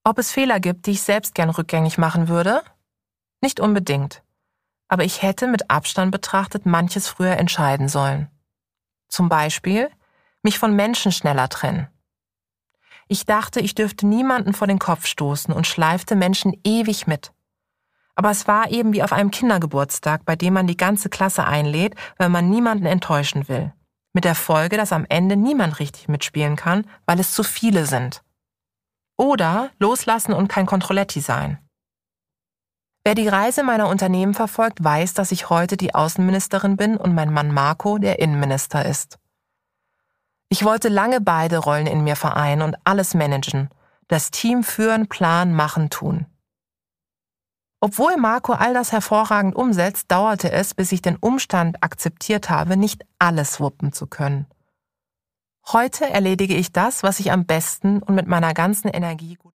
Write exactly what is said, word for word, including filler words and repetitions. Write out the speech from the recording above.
Ob es Fehler gibt, die ich selbst gern rückgängig machen würde? Nicht unbedingt. Aber ich hätte mit Abstand betrachtet manches früher entscheiden sollen. Zum Beispiel mich von Menschen schneller trennen. Ich dachte, ich dürfte niemanden vor den Kopf stoßen und schleifte Menschen ewig mit. Aber es war eben wie auf einem Kindergeburtstag, bei dem man die ganze Klasse einlädt, weil man niemanden enttäuschen will. Mit der Folge, dass am Ende niemand richtig mitspielen kann, weil es zu viele sind. Oder loslassen und kein Controletti sein. Wer die Reise meiner Unternehmen verfolgt, weiß, dass ich heute die Außenministerin bin und mein Mann Marco der Innenminister ist. Ich wollte lange beide Rollen in mir vereinen und alles managen, das Team führen, planen, machen, tun. Obwohl Marco all das hervorragend umsetzt, dauerte es, bis ich den Umstand akzeptiert habe, nicht alles wuppen zu können. Heute erledige ich das, was ich am besten und mit meiner ganzen Energie gut